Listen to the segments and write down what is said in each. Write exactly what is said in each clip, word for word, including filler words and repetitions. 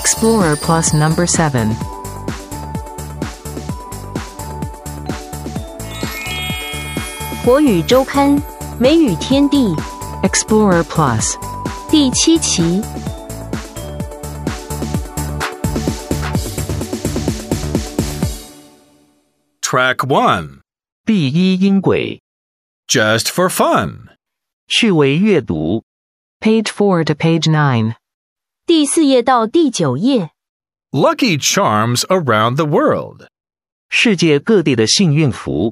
Explorer Plus number seven. 《国语周刊》美语天地 Explorer Plus. 第七期 Track one. 第一音轨 Just for fun. 趣味阅读 Page four to page nine. 第四页到第九页 Lucky charms around the world. 世界各地的幸运符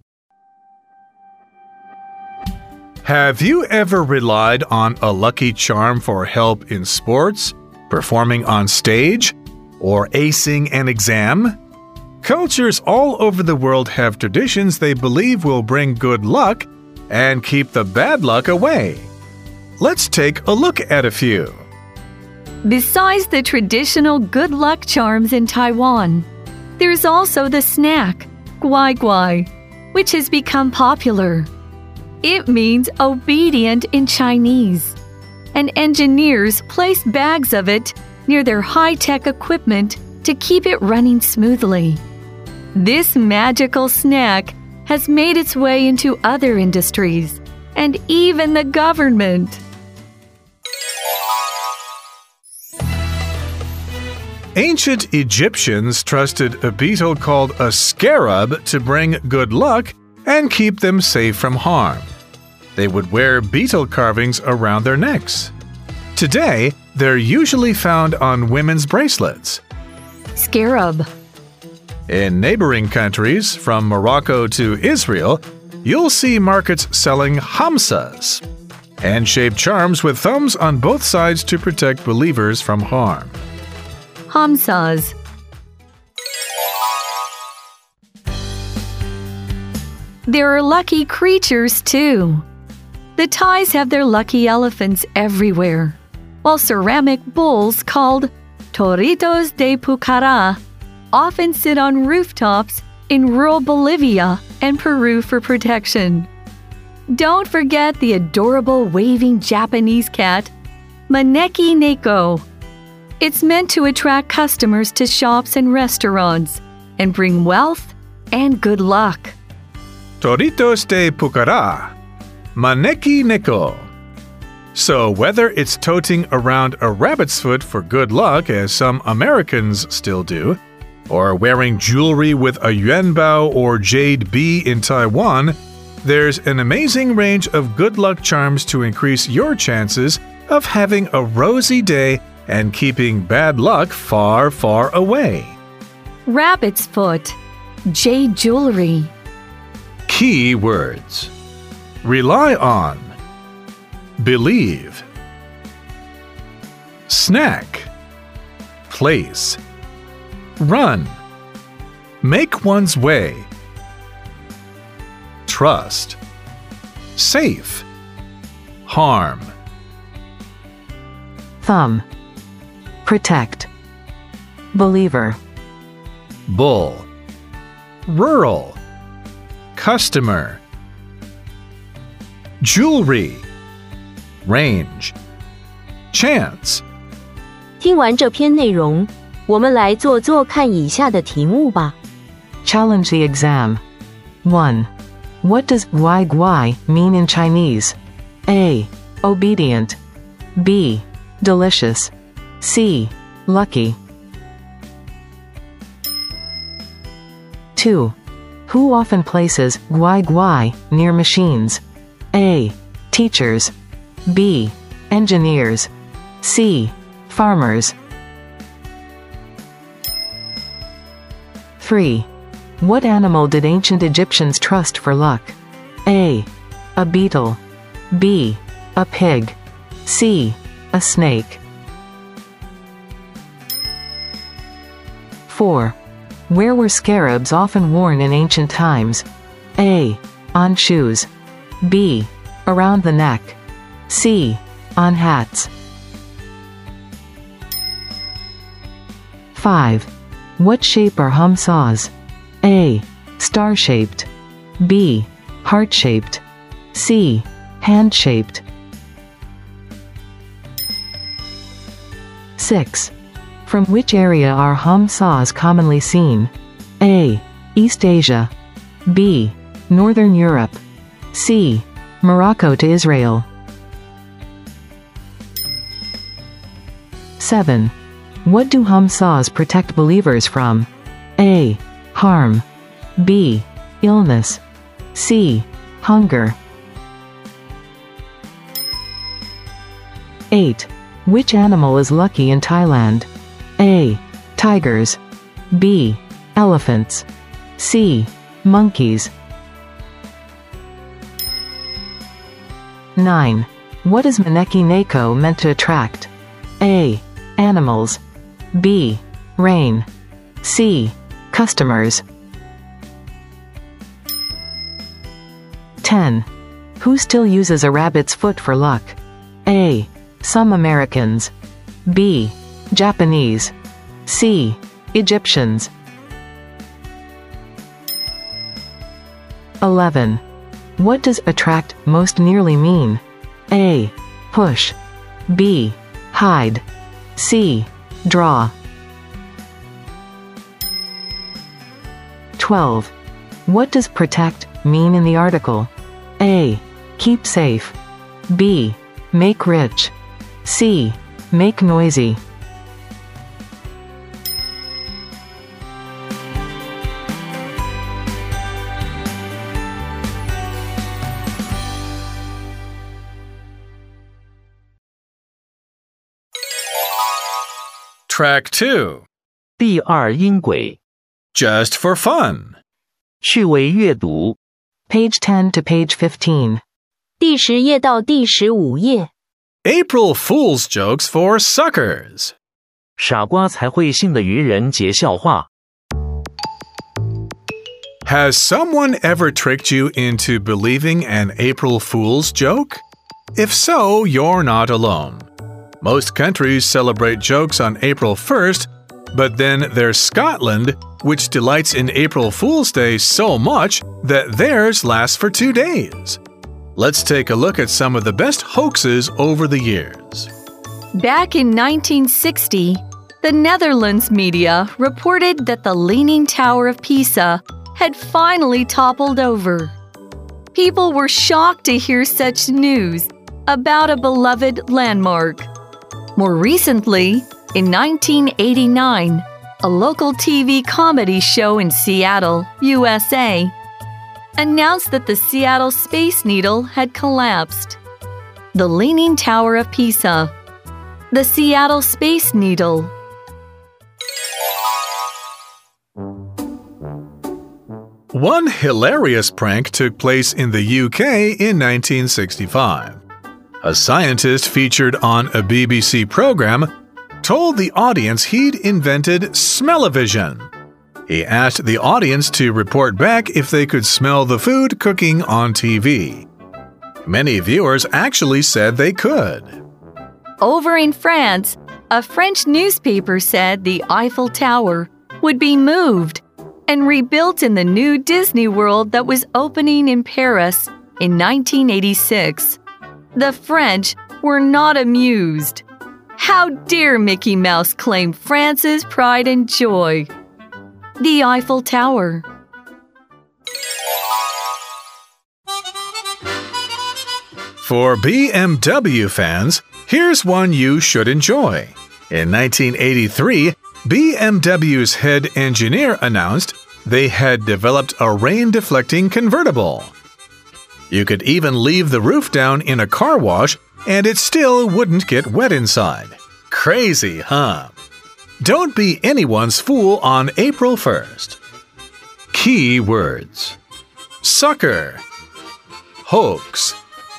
Have you ever relied on a lucky charm for help in sports, performing on stage, or acing an exam? Cultures all over the world have traditions they believe will bring good luck and keep the bad luck away. Let's take a look at a few. Besides the traditional good luck charms in Taiwan, there's also the snack, guai guai, which has become popular. It means obedient in Chinese, and engineers place bags of it near their high-tech equipment to keep it running smoothly. This magical snack has made its way into other industries and even the government. Ancient Egyptians trusted a beetle called a scarab to bring good luck and keep them safe from harm. They would wear beetle carvings around their necks. Today, they're usually found on women's bracelets. Scarab. In neighboring countries, from Morocco to Israel, you'll see markets selling hamsas, hand-shaped charms with thumbs on both sides to protect believers from harm. Hamsas. There are lucky creatures, too. The Thais have their lucky elephants everywhere, while ceramic bulls called Toritos de Pucará often sit on rooftops in rural Bolivia and Peru for protection. Don't forget the adorable waving Japanese cat, Maneki Neko. It's meant to attract customers to shops and restaurants and bring wealth and good luck. Toritos de Pucará, Maneki Neko. So whether it's toting around a rabbit's foot for good luck, as some Americans still do, or wearing jewelry with a yuanbao or jade bee in Taiwan, there's an amazing range of good luck charms to increase your chances of having a rosy day and keeping bad luck far, far away. Rabbit's foot, jade jewelry. Key words: rely on, believe, snack, place, run, make one's way, trust, safe, harm. Thumb. Protect. Believer. Bull, rural, customer, jewelry, range, chance. 听完这篇内容，我们来做做看以下的题目吧。 Challenge the exam. one. What does guai guai mean in Chinese? A. Obedient. B. Delicious. C. Lucky. two. Who often places guai guai near machines? A. Teachers. B. Engineers. C. Farmers. three. What animal did ancient Egyptians trust for luck? A. A beetle. B. A pig. C. A snake. four. Where were scarabs often worn in ancient times? A. On shoes. B. Around the neck. C. On hats. five. What shape are hamsas? A. Star-shaped. B. Heart-shaped. C. Hand-shaped. six. From which area are hum saws commonly seen? A. East Asia. B. Northern Europe. C. Morocco to Israel. seven. What do hum saws protect believers from? A. Harm. B. Illness. C. Hunger. eight. Which animal is lucky in Thailand? A. Tigers. B. Elephants. C. Monkeys. nine. What is Maneki Neko meant to attract? A. Animals. B. Rain. C. Customers. ten. Who still uses a rabbit's foot for luck? A. Some Americans. B. Japanese. C. Egyptians. eleven. What does attract most nearly mean? A. Push. B. Hide. C. Draw. twelve. What does protect mean in the article? A. Keep safe. B. Make rich. C. Make noisy. Track two. 第二音轨 Just for fun. 趣味阅读 Page ten to page fifteen. 第十页到第十五页。 April Fool's jokes for suckers. 傻瓜才会信的愚人节笑话 Has someone ever tricked you into believing an April Fool's joke? If so, you're not alone. Most countries celebrate jokes on April first, but then there's Scotland, which delights in April Fool's Day so much that theirs lasts for two days. Let's take a look at some of the best hoaxes over the years. Back in nineteen sixty, the Netherlands media reported that the Leaning Tower of Pisa had finally toppled over. People were shocked to hear such news about a beloved landmark. More recently, in nineteen eighty-nine, a local T V comedy show in Seattle, U S A, announced that the Seattle Space Needle had collapsed. The Leaning Tower of Pisa. The Seattle Space Needle. One hilarious prank took place in the U K in nineteen sixty-five. A scientist featured on a B B C program told the audience he'd invented smell-o-vision. He asked the audience to report back if they could smell the food cooking on T V. Many viewers actually said they could. Over in France, a French newspaper said the Eiffel Tower would be moved and rebuilt in the new Disney World that was opening in Paris in nineteen eighty-six. The French were not amused. How dare Mickey Mouse claim France's pride and joy? The Eiffel Tower. For B M W fans, here's one you should enjoy. In nineteen eighty-three, B M W's head engineer announced they had developed a rain-deflecting convertible. You could even leave the roof down in a car wash and it still wouldn't get wet inside. Crazy, huh? Don't be anyone's fool on April first. Key words: sucker, hoax,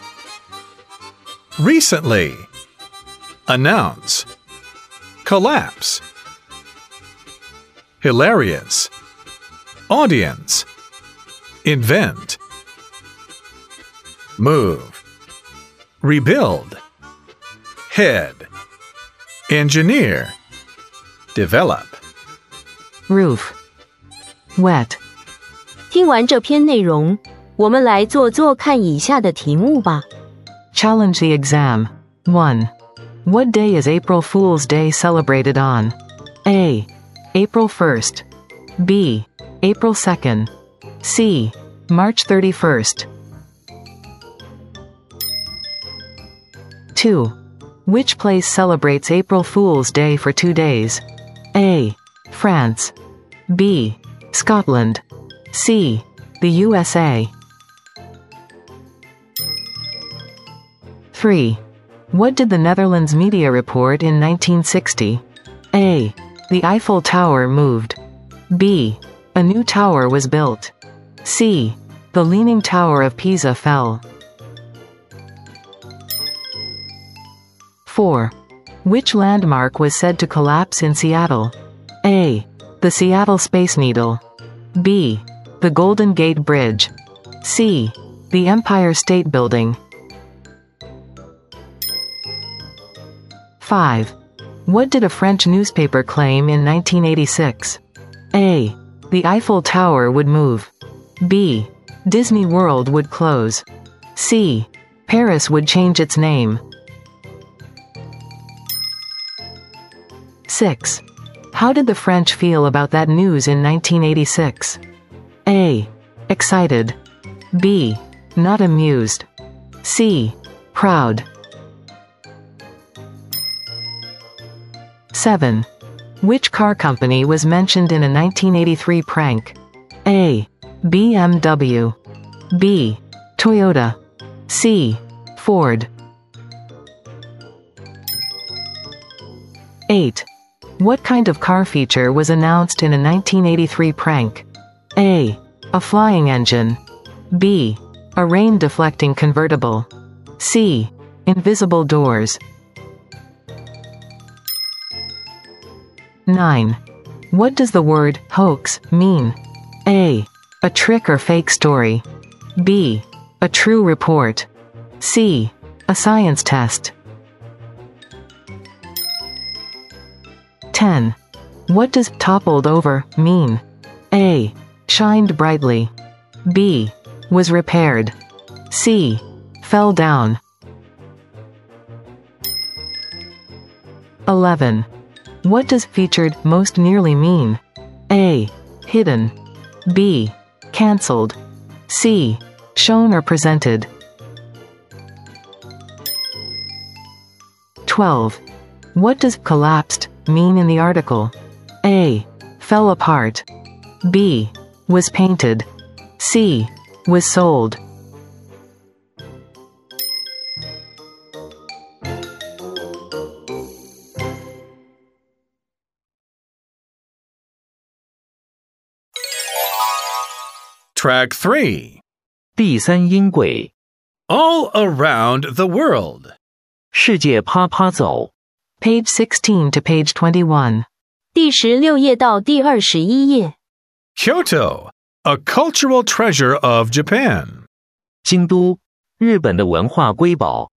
recently, announce, collapse, hilarious, audience, invent, move, rebuild, head, engineer, develop. Roof. Wet. 听完这篇内容，我们来做做看以下的题目吧。 Challenge the exam. one. What day is April Fool's Day celebrated on? A. April first. B. April second. C. March thirty-first. two. Which place celebrates April Fool's Day for two days? A. France. B. Scotland. C. The U S A. three. What did the Netherlands media report in nineteen sixty? A. The Eiffel Tower moved. B. A new tower was built. C. The Leaning Tower of Pisa fell. four. Which landmark was said to collapse in Seattle? A. The Seattle Space Needle. B. The Golden Gate Bridge. C. The Empire State Building. five. What did a French newspaper claim in nineteen eighty-six? A. The Eiffel Tower would move. B. Disney World would close. C. Paris would change its name. six. How did the French feel about that news in nineteen eighty-six? A. Excited. B. Not amused. C. Proud. seven. Which car company was mentioned in a nineteen eighty-three prank? A. B M W. B. Toyota. C. Ford. eight. What kind of car feature was announced in a nineteen eighty-three prank? A. A flying engine. B. A rain-deflecting convertible. C. Invisible doors. nine. What does the word hoax mean? A. A trick or fake story. B. A true report. C. A science test. ten. What does toppled over mean? A. Shined brightly. B. Was repaired. C. Fell down. eleven. What does featured most nearly mean? A. Hidden. B. Cancelled. C. Shown or presented. twelve. What does collapsed mean in the article? A. Fell apart. B. Was painted. C. Was sold. Track three. 第三音轨， All around the world. 世界啪啪走， Page sixteen to page twenty-one. 第十六页到第二十一页。 Kyoto, a cultural treasure of Japan. 京都，日本的文化瑰宝。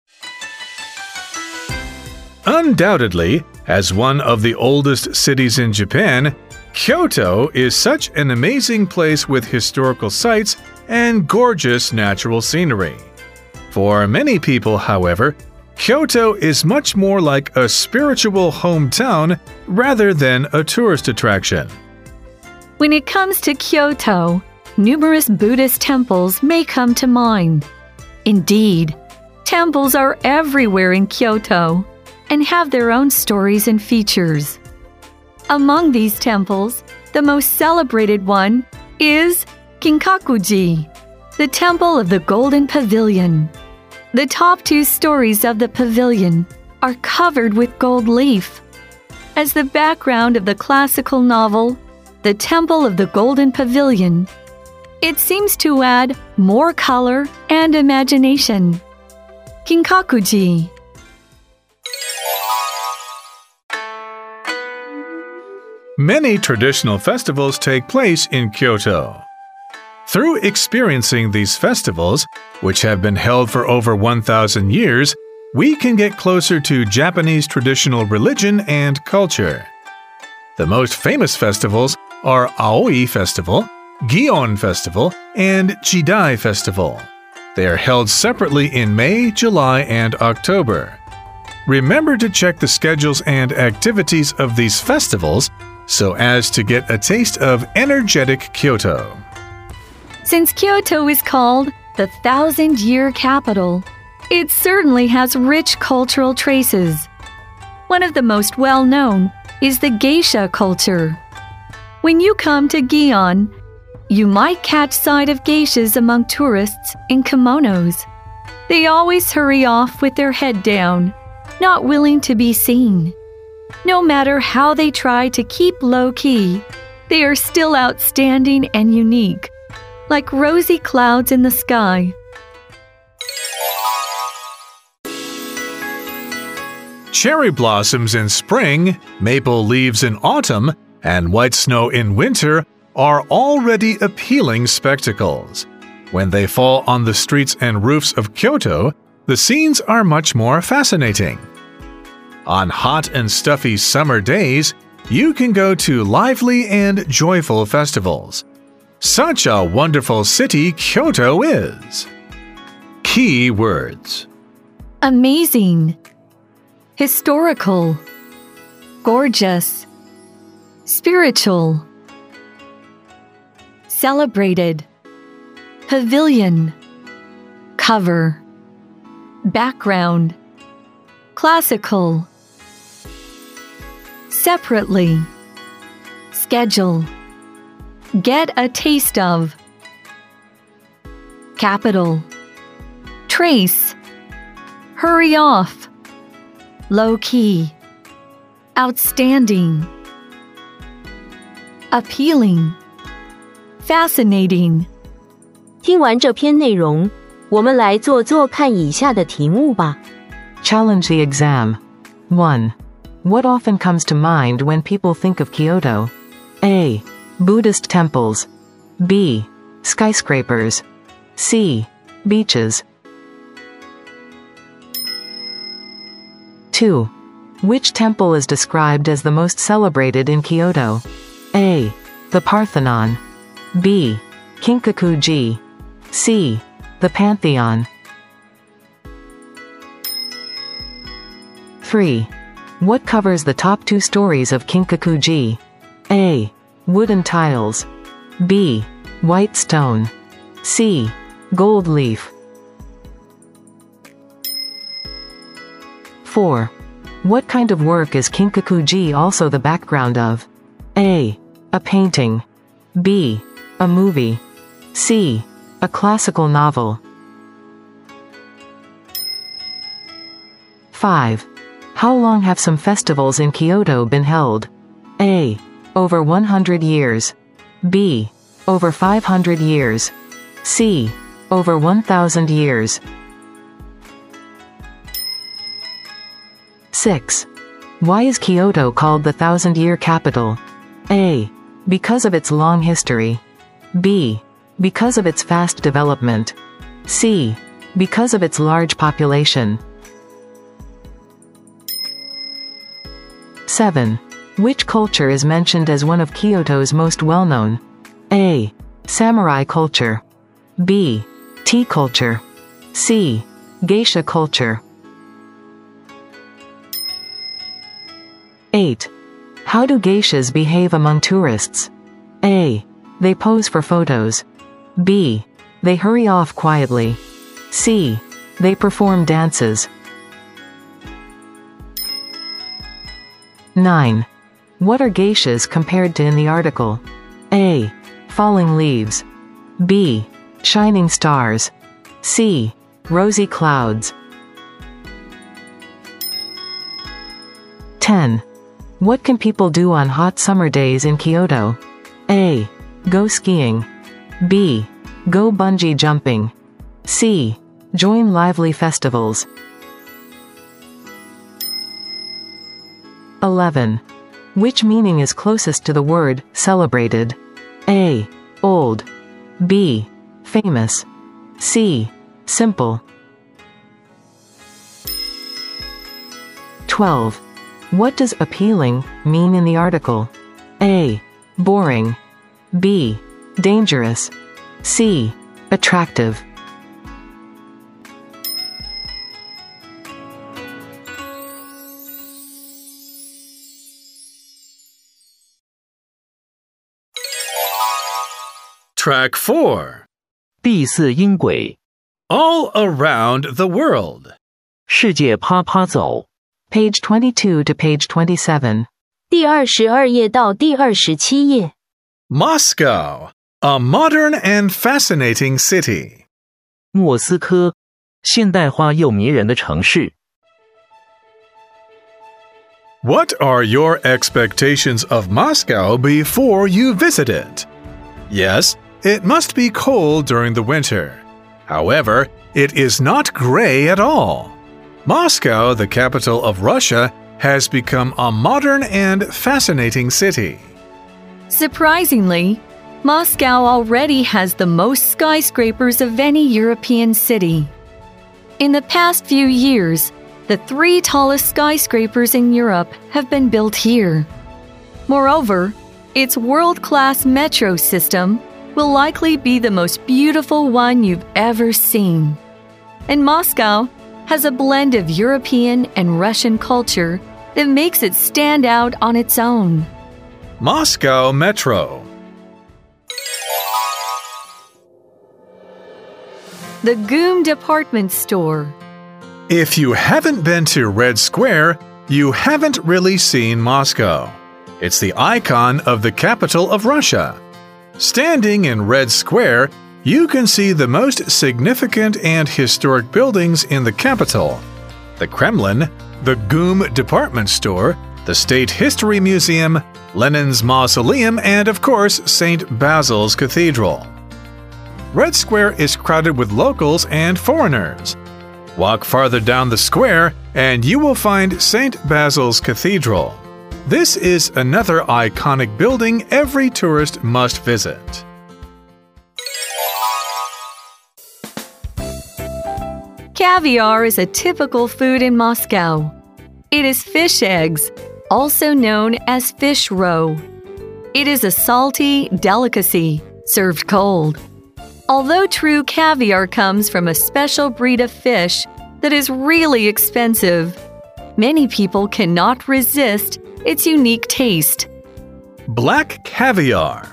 Undoubtedly, as one of the oldest cities in Japan, Kyoto is such an amazing place with historical sites and gorgeous natural scenery. For many people, however, Kyoto is much more like a spiritual hometown rather than a tourist attraction. When it comes to Kyoto, numerous Buddhist temples may come to mind. Indeed, temples are everywhere in Kyoto and have their own stories and features. Among these temples, the most celebrated one is Kinkakuji, the Temple of the Golden Pavilion. The top two stories of the pavilion are covered with gold leaf. As the background of the classical novel, The Temple of the Golden Pavilion, it seems to add more color and imagination. Kinkakuji. Many traditional festivals take place in Kyoto. Through experiencing these festivals, which have been held for over one thousand years, we can get closer to Japanese traditional religion and culture. The most famous festivals are Aoi Festival, Gion Festival, and Jidai Festival. They are held separately in May, July, and October. Remember to check the schedules and activities of these festivals so as to get a taste of energetic Kyoto. Since Kyoto is called the thousand-year capital, it certainly has rich cultural traces. One of the most well-known is the geisha culture. When you come to Gion, you might catch sight of geishas among tourists in kimonos. They always hurry off with their head down, not willing to be seen. No matter how they try to keep low-key, they are still outstanding and unique, like rosy clouds in the sky. Cherry blossoms in spring, maple leaves in autumn, and white snow in winter are already appealing spectacles. When they fall on the streets and roofs of Kyoto, the scenes are much more fascinating. On hot and stuffy summer days, you can go to lively and joyful festivals. Such a wonderful city Kyoto is. Key words: Amazing, historical, gorgeous, spiritual, celebrated, pavilion, cover, background, classical, separately, schedule, get a taste of, capital, trace, hurry off, low-key, outstanding, appealing, fascinating. 听完这篇内容，我们来做做看以下的题目吧。 Challenge the exam. one. What often comes to mind when people think of Kyoto? A. Buddhist temples. B. Skyscrapers. C. Beaches. two. Which temple is described as the most celebrated in Kyoto? A. The Parthenon. B. Kinkaku-ji. C. The Pantheon. three. What covers the top two stories of Kinkaku-ji? A. Wooden tiles. B. White stone. C. Gold leaf. four. What kind of work is Kinkaku-ji also the background of? A. A painting. B. A movie. C. A classical novel. five. How long have some festivals in Kyoto been held? A. Over one hundred years. B. Over five hundred years. C. Over one thousand years. six. Why is Kyoto called the thousand-year capital? A. Because of its long history. B. Because of its fast development. C. Because of its large population. seven. Which culture is mentioned as one of Kyoto's most well-known? A. Samurai culture. B. Tea culture. C. Geisha culture. eight. How do geishas behave among tourists? A. They pose for photos. B. They hurry off quietly. C. They perform dances. nine. What are geishas compared to in the article? A. Falling leaves. B. Shining stars. C. Rosy clouds. ten. What can people do on hot summer days in Kyoto? A. Go skiing. B. Go bungee jumping. C. Join lively festivals. eleven. Which meaning is closest to the word celebrated? A. Old. B. Famous. C. Simple. twelve. What does appealing mean in the article? A. Boring. B. Dangerous. C. Attractive. Track four. 第四音轨， All around the world. 世界啪啪走， Page twenty-two to page twenty-seven. 第二十二页到第二十七页。 Moscow, a modern and fascinating city. 莫斯科，现代化又迷人的城市。 What are your expectations of Moscow before you visit it? Yes, it must be cold during the winter. However, it is not gray at all. Moscow, the capital of Russia, has become a modern and fascinating city. Surprisingly, Moscow already has the most skyscrapers of any European city. In the past few years, the three tallest skyscrapers in Europe have been built here. Moreover, its world-class metro system will likely be the most beautiful one you've ever seen. And Moscow has a blend of European and Russian culture that makes it stand out on its own. Moscow Metro. The GUM department store. If you haven't been to Red Square, you haven't really seen Moscow. It's the icon of the capital of Russia. Standing in Red Square, you can see the most significant and historic buildings in the capital: the Kremlin, the GUM department store, the State History Museum, Lenin's Mausoleum, and of course, Saint Basil's Cathedral. Red Square is crowded with locals and foreigners. Walk farther down the square and you will find Saint Basil's Cathedral. This is another iconic building every tourist must visit. Caviar is a typical food in Moscow. It is fish eggs, also known as fish roe. It is a salty delicacy, served cold. Although true caviar comes from a special breed of fish that is really expensive, many people cannot resist its unique taste. Black caviar.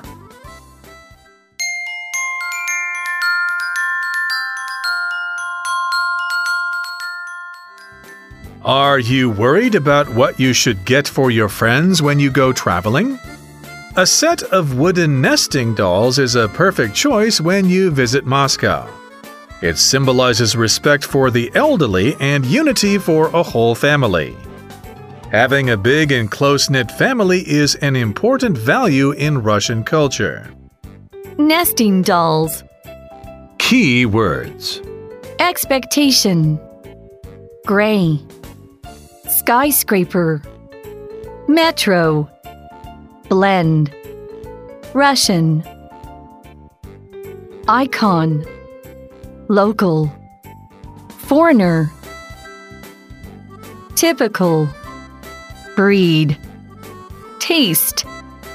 Are you worried about what you should get for your friends when you go traveling? A set of wooden nesting dolls is a perfect choice when you visit Moscow. It symbolizes respect for the elderly and unity for a whole family. Having a big and close-knit family is an important value in Russian culture. Nesting dolls. Key words: Expectation. Gray. Skyscraper. Metro. Blend. Russian. Icon. Local. Foreigner. Typical. Breed. Taste.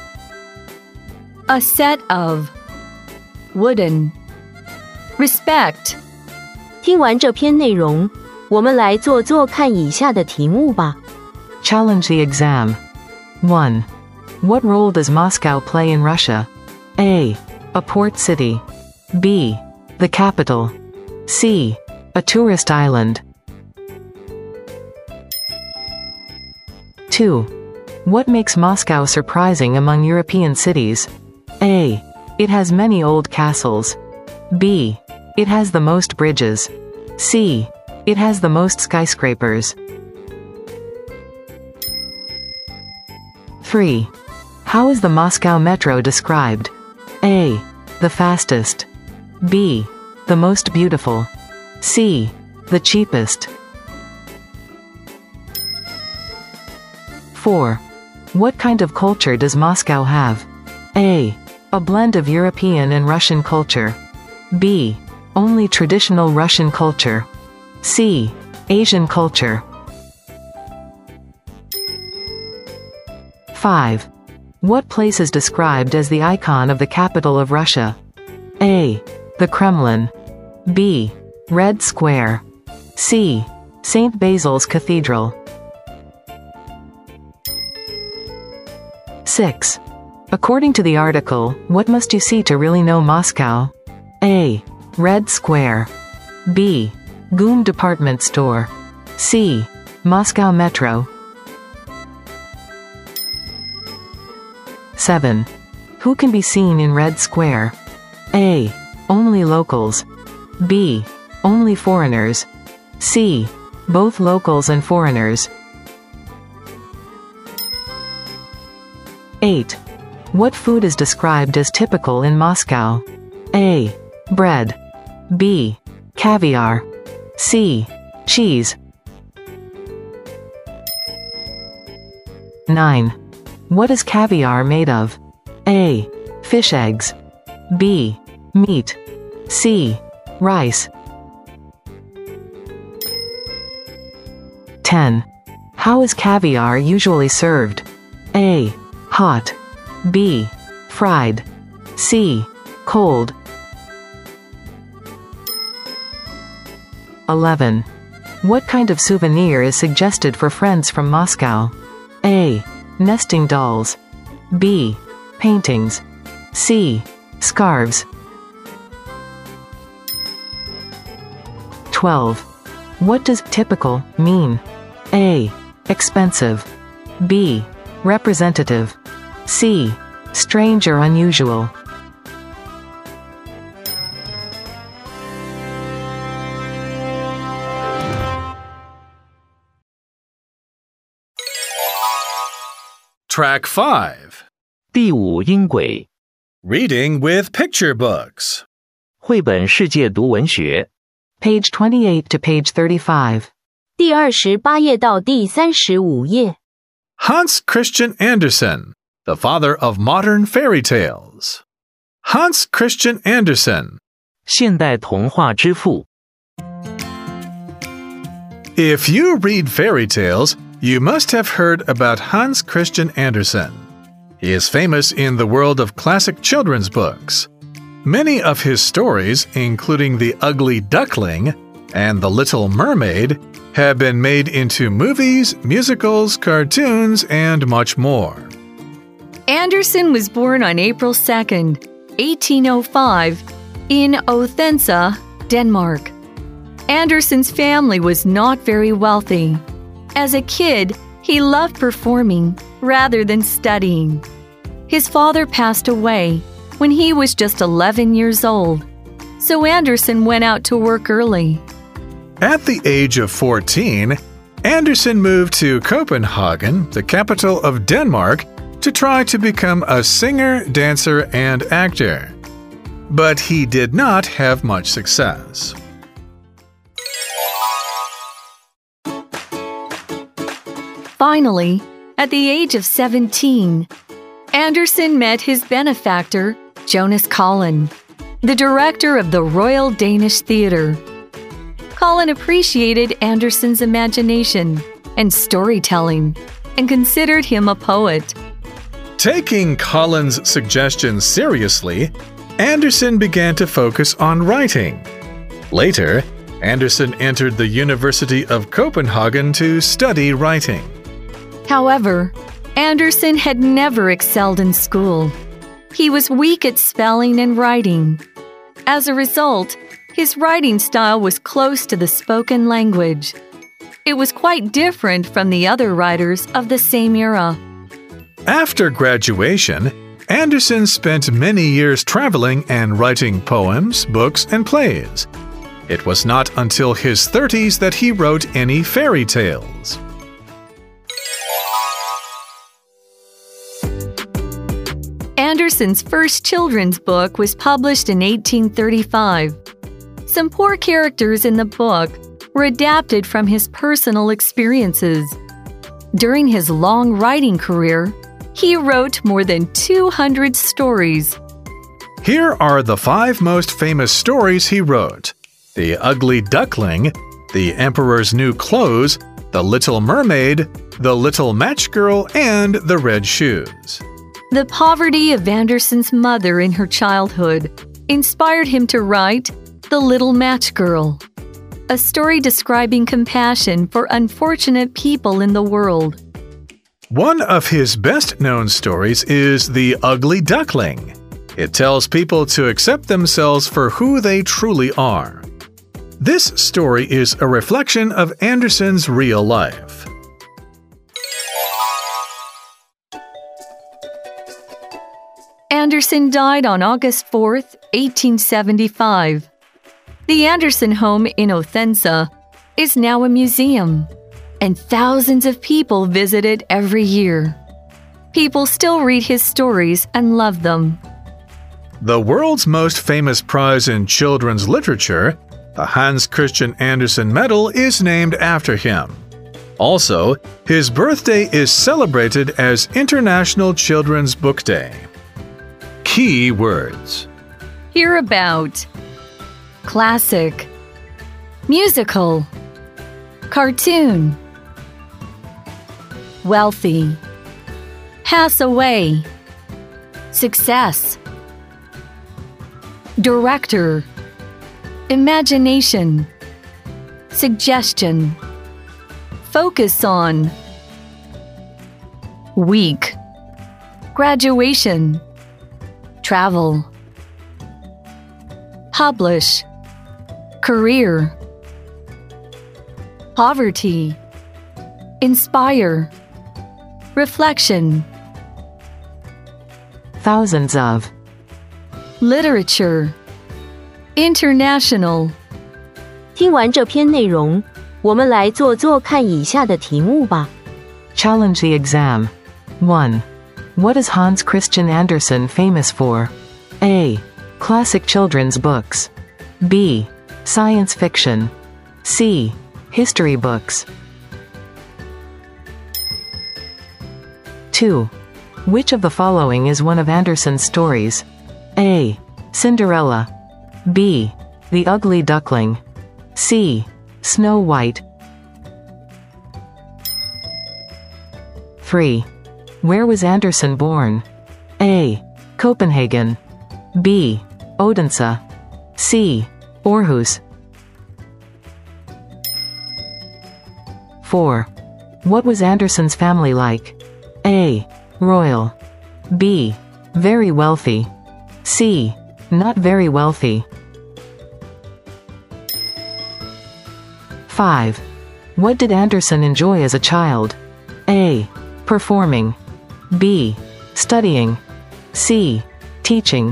A set of. Wooden. Respect. 听完这篇内容，我们来做做看以下的题目吧。 Challenge the exam. one. What role does Moscow play in Russia? A. A port city. B. The capital. C. A tourist island. two. What makes Moscow surprising among European cities? A. It has many old castles. B. It has the most bridges. C. It has the most skyscrapers. three. How is the Moscow Metro described? A. The fastest. B. The most beautiful. C. The cheapest. four. What kind of culture does Moscow have? A. A blend of European and Russian culture. B. Only traditional Russian culture. C. Asian culture. five. What place is described as the icon of the capital of Russia? A. The Kremlin. B. Red Square. C. Saint Basil's Cathedral. six. According to the article, what must you see to really know Moscow? A. Red Square. B. Goom Department Store. C. Moscow Metro. seven. Who can be seen in Red Square? A. Only locals. B. Only foreigners. C. Both locals and foreigners. eight. What food is described as typical in Moscow? A. Bread. B. Caviar. C. Cheese. nine. What is caviar made of? A. Fish eggs. B. Meat. C. Rice. ten. How is caviar usually served? A. Hot. B. Fried. C. Cold. eleven. What kind of souvenir is suggested for friends from Moscow? A. Nesting dolls. B. Paintings. C. Scarves. twelve. What does typical mean? A. Expensive. B. Representative. C. Strange or unusual. Track five. 第五音轨 Reading with picture books. 绘本世界读文学 Page twenty-eight to page thirty-five. 第二十八页到第三十五页。 Hans Christian Andersen, the father of modern fairy tales. Hans Christian Andersen. 现代童话之父 If you read fairy tales, you must have heard about Hans Christian Andersen. He is famous in the world of classic children's books. Many of his stories, including The Ugly Duckling and The Little Mermaid, have been made into movies, musicals, cartoons, and much more. Andersen was born on April second, eighteen oh five, in Odense, Denmark. Andersen's family was not very wealthy. As a kid, he loved performing rather than studying. His father passed away when he was just eleven years old, so Andersen went out to work early. At the age of fourteen, Andersen moved to Copenhagen, the capital of Denmark, to try to become a singer, dancer, and actor. But he did not have much success. Finally, at the age of seventeen, Andersen met his benefactor, Jonas Collin, the director of the Royal Danish Theatre. Collin appreciated Andersen's imagination and storytelling and considered him a poet. Taking Collin's suggestions seriously, Andersen began to focus on writing. Later, Andersen entered the University of Copenhagen to study writing. However, Andersen had never excelled in school. He was weak at spelling and writing. As a result, his writing style was close to the spoken language. It was quite different from the other writers of the same era. After graduation, Andersen spent many years traveling and writing poems, books, and plays. It was not until his thirties that he wrote any fairy tales. Andersen's first children's book was published in eighteen thirty-five. Some poor characters in the book were adapted from his personal experiences. During his long writing career, he wrote more than two hundred stories. Here are the five most famous stories he wrote: The Ugly Duckling, The Emperor's New Clothes, The Little Mermaid, The Little Match Girl, and The Red Shoes. The poverty of Andersen's mother in her childhood inspired him to write The Little Match Girl, a story describing compassion for unfortunate people in the world. One of his best-known stories is The Ugly Duckling. It tells people to accept themselves for who they truly are. This story is a reflection of Andersen's real life. Andersen died on August fourth, eighteen seventy-five. The Andersen home in Odense is now a museum, and thousands of people visit it every year. People still read his stories and love them. The world's most famous prize in children's literature, the Hans Christian Andersen Medal, is named after him. Also, his birthday is celebrated as International Children's Book Day. Key words. Hear about: classic, musical, cartoon, wealthy, pass away, success, director, imagination, suggestion, focus on, week, graduation, travel, publish, career, poverty, inspire, reflection, thousands of, literature, international. 听完这篇内容，我们来做做看以下的题目吧。 Challenge the exam. one. What is Hans Christian Andersen famous for? A. Classic children's books. B. Science fiction. C. History books. two. Which of the following is one of Andersen's stories? A. Cinderella. B. The Ugly Duckling. C. Snow White. three. Where was Andersen born? A. Copenhagen. B. Odense. C. Aarhus. four. What was Andersen's family like? A. Royal. B. Very wealthy. C. Not very wealthy. five. What did Andersen enjoy as a child? A. Performing. B. Studying. C. Teaching.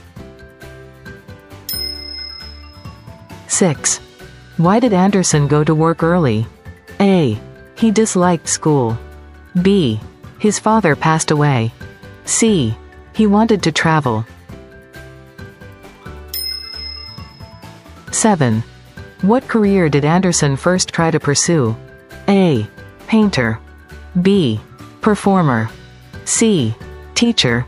six. Why did Andersen go to work early? A. He disliked school. B. His father passed away. C. He wanted to travel. seven. What career did Andersen first try to pursue? A. Painter. B. Performer. C. Teacher.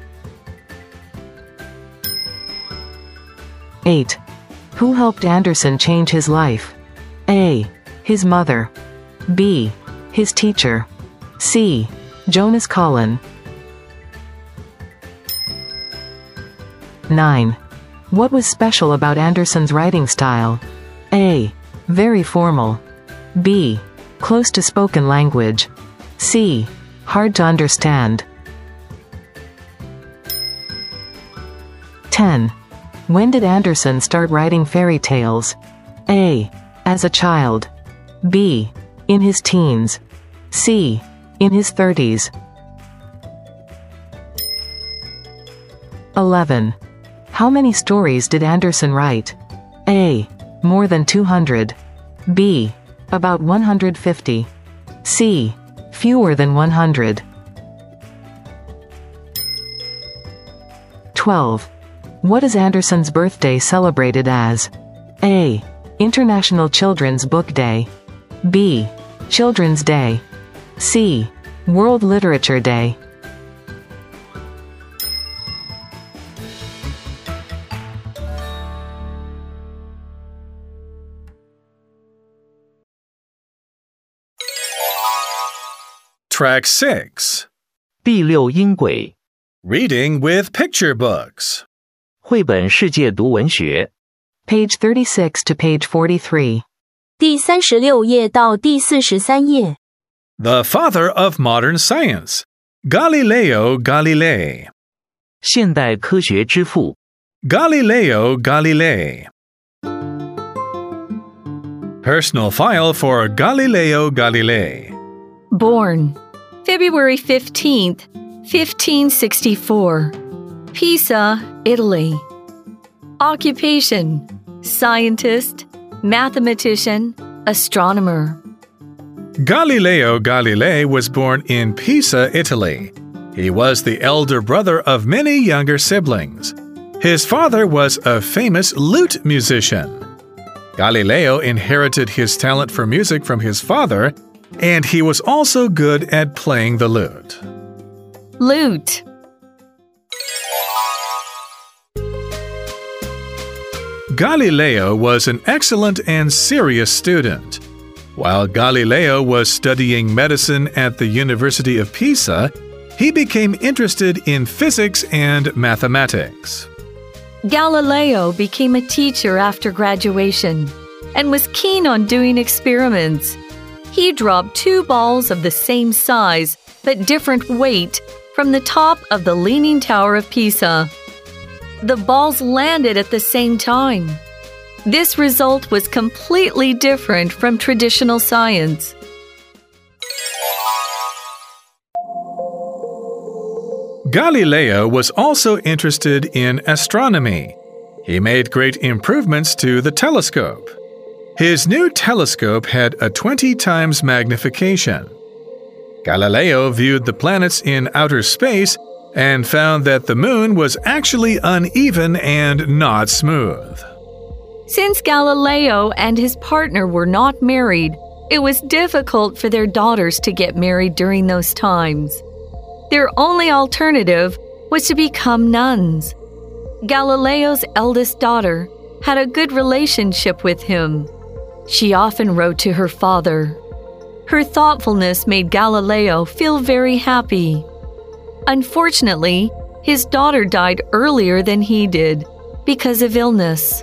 eight. Who helped Andersen change his life? A. His mother. B. His teacher. C. Jonas Collin. nine. What was special about Andersen's writing style? A. Very formal. B. Close to spoken language. C. Hard to understand. ten. When did Andersen start writing fairy tales? A. As a child. B. In his teens. C. In his thirties. eleven. How many stories did Andersen write? A. More than two hundred. B. About one hundred fifty. C. Fewer than one hundred. twelve. What is Andersen's birthday celebrated as? A. International Children's Book Day. B. Children's Day. C. World Literature Day. Track six. 第六音轨 Reading with picture books. 绘本世界读文学 Page thirty-six to page forty-three. 第三十六页到第四十三页。 The father of modern science, Galileo Galilei. 现代科学之父 Galileo Galilei. Personal file for Galileo Galilei. Born February fifteenth, fifteen sixty-four. Pisa, Italy. Occupation: scientist, mathematician, astronomer. Galileo Galilei was born in Pisa, Italy. He was the elder brother of many younger siblings. His father was a famous lute musician. Galileo inherited his talent for music from his father, and he was also good at playing the lute. Lute. Galileo was an excellent and serious student. While Galileo was studying medicine at the University of Pisa, he became interested in physics and mathematics. Galileo became a teacher after graduation and was keen on doing experiments. He dropped two balls of the same size but different weight from the top of the Leaning Tower of Pisa. The balls landed at the same time. This result was completely different from traditional science. Galileo was also interested in astronomy. He made great improvements to the telescope. His new telescope had a twenty times magnification. Galileo viewed the planets in outer space and found that the moon was actually uneven and not smooth. Since Galileo and his partner were not married, it was difficult for their daughters to get married during those times. Their only alternative was to become nuns. Galileo's eldest daughter had a good relationship with him. She often wrote to her father. Her thoughtfulness made Galileo feel very happy. Unfortunately, his daughter died earlier than he did because of illness.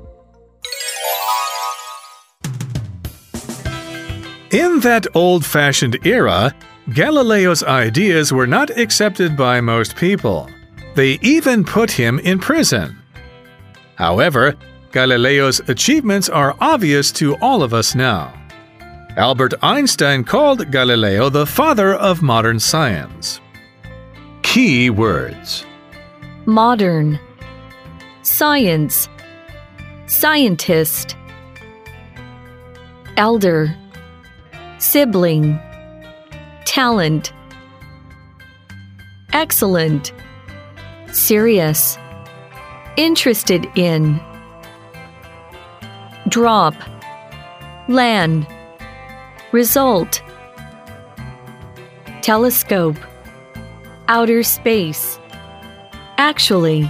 In that old-fashioned era, Galileo's ideas were not accepted by most people. They even put him in prison. However, Galileo's achievements are obvious to all of us now. Albert Einstein called Galileo the father of modern science. Key words: Modern, science, scientist, elder, sibling, talent, excellent, serious, interested in, drop, land, result, telescope, outer space, actually,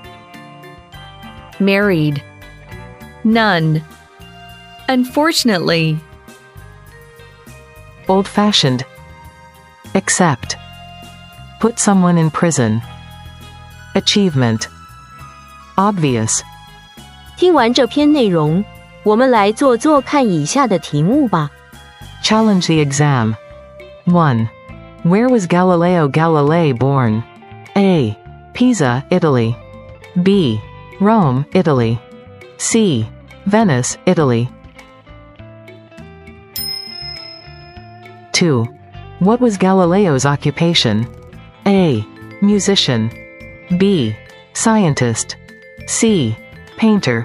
married, none, unfortunately, old-fashioned, accept, put someone in prison, achievement, obvious. 听完这篇内容，我们来做做看以下的题目吧。 Challenge the exam. one. Where was Galileo Galilei born? A. Pisa, Italy. B. Rome, Italy. C. Venice, Italy. two. What was Galileo's occupation? A. Musician. B. Scientist. C. Painter.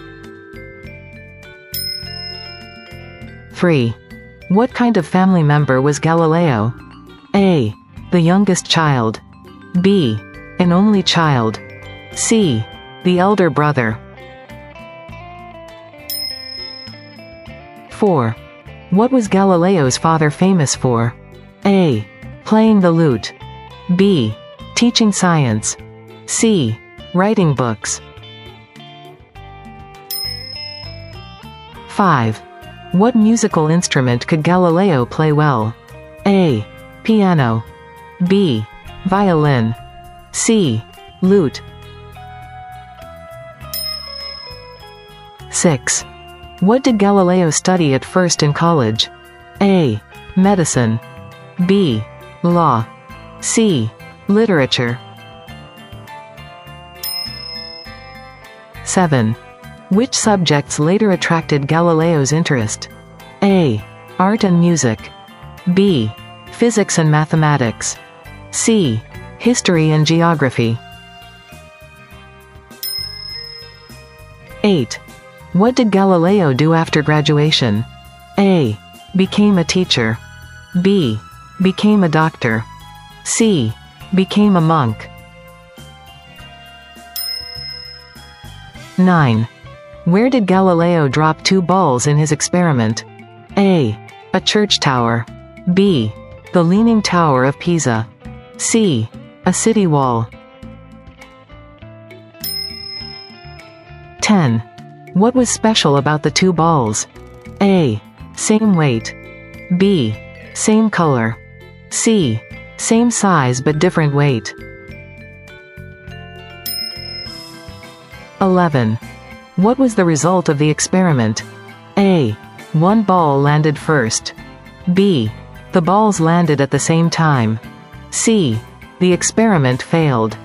three. What kind of family member was Galileo? A. The youngest child. B. An only child. C. The elder brother. four. What was Galileo's father famous for? A. Playing the lute. B. Teaching science. C. Writing books. five. What musical instrument could Galileo play well? A. Piano. B. Violin. C. Lute. six. What did Galileo study at first in college? A. Medicine. B. Law. C. Literature. seven. Which subjects later attracted Galileo's interest? A. Art and music. B. Physics and mathematics. C. History and geography. eight. What did Galileo do after graduation? A. Became a teacher. B. Became a doctor. C. Became a monk. nine. Where did Galileo drop two balls in his experiment? A. A church tower. B. The Leaning Tower of Pisa. C. A city wall. ten. What was special about the two balls? A. Same weight. B. Same color. C. Same size but different weight. eleven. What was the result of the experiment? A. One ball landed first. B. The balls landed at the same time. C. The experiment failed.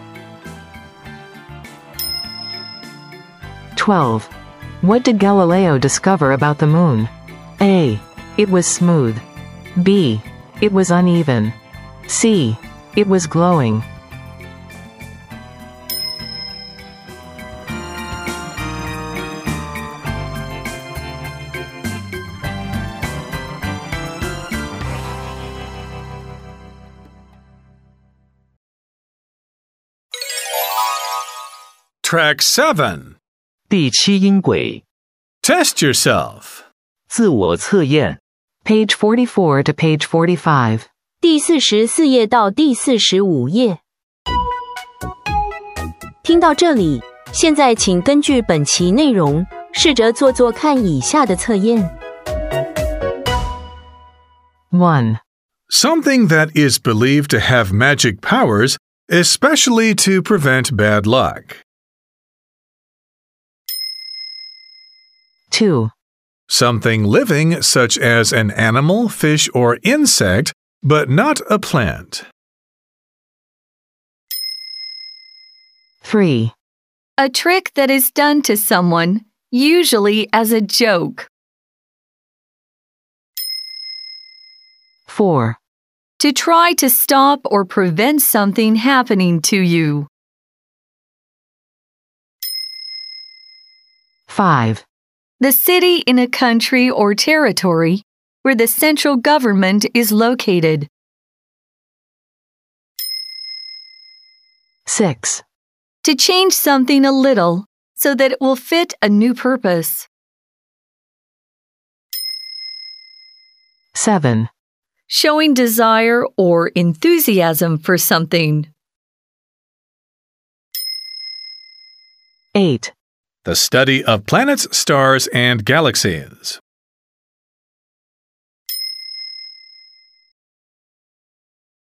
twelve. What did Galileo discover about the moon? A. It was smooth. B. It was uneven. C. It was glowing. Track seven. 第七音轨， Test yourself. 自我测验， Page forty-four to page forty-five. 第四十四页到第四十五页。听到这里，现在请根据本期内容，试着做做看以下的测验。 one. Something that is believed to have magic powers, especially to prevent bad luck. two. Something living such as an animal, fish, or insect, but not a plant. three. A trick that is done to someone, usually as a joke. four. To try to stop or prevent something happening to you. five. The city in a country or territory where the central government is located. six. To change something a little so that it will fit a new purpose. seven. Showing desire or enthusiasm for something. eight. The study of planets, stars, and galaxies.